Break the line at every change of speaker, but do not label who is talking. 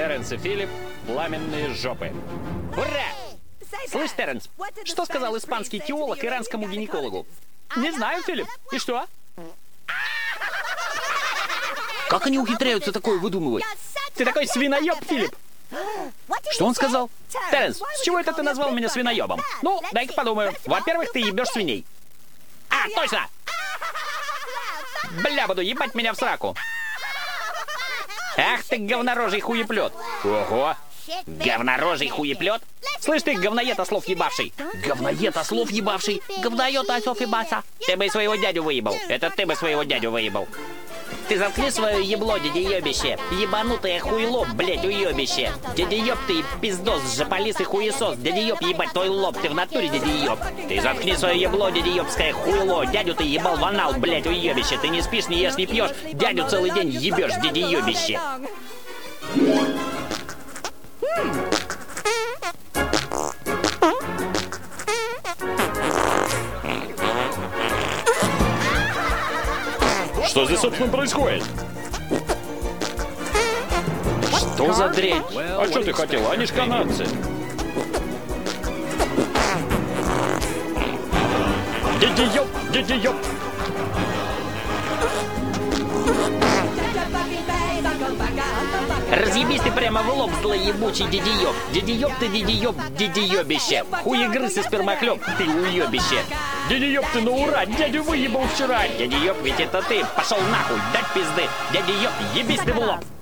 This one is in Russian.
Терренс и Филипп «Пламенные жопы». Ура! Слышь, Терренс, что сказал испанский теолог иранскому гинекологу?
Не знаю, Филипп. И что?
Как они ухитряются такое выдумывать?
Ты такой свиноеб, Филипп.
Что он сказал? Терренс, с чего это ты назвал меня свиноебом?
Ну, дай-ка подумаю.
Во-первых, ты ебешь свиней.
А, точно! Бля, буду ебать меня в сраку.
Ах ты говнорожий хуеплет. Ого! Говнорожий хуеплет?
Слышь ты, говноед ослов ебавший.
Говноед ослов ебавший.
Говноед ослов ебаться.
Ты бы своего дядю выебал. Это ты бы своего дядю выебал. Ты заткни свое ебло, дядя ебище. Ебанутое хуйло, блять, уебище. Дядя еб ты пиздос, жополис и хуесос. Дядя еб ебать твой лоб, ты в натуре, дядя еб. Ты заткни свое ебло, дядя ебское хуйло. Дядю ты ебал в анал, блять, уебище. Ты не спишь, не ешь, не пьешь. Дядю целый день ебешь, дядя ебище.
Что здесь, собственно, происходит?
Что за дрянь?
А что ты хотел? Они ж канадцы. Дядя ёб!
Разъебись ты прямо в лоб, злоебучий дядя-ёб. Дядя-ёб ты, дядя-ёб, дядя-ёбище. Хуегрыз и спермоклёб, ты уёбище.
Дядя ёб ты на ура! Дядю выебал вчера!
Дядя-ёб, ведь это ты. Пошел нахуй, дать пизды. Дядя-ёб, ебись ты в лоб.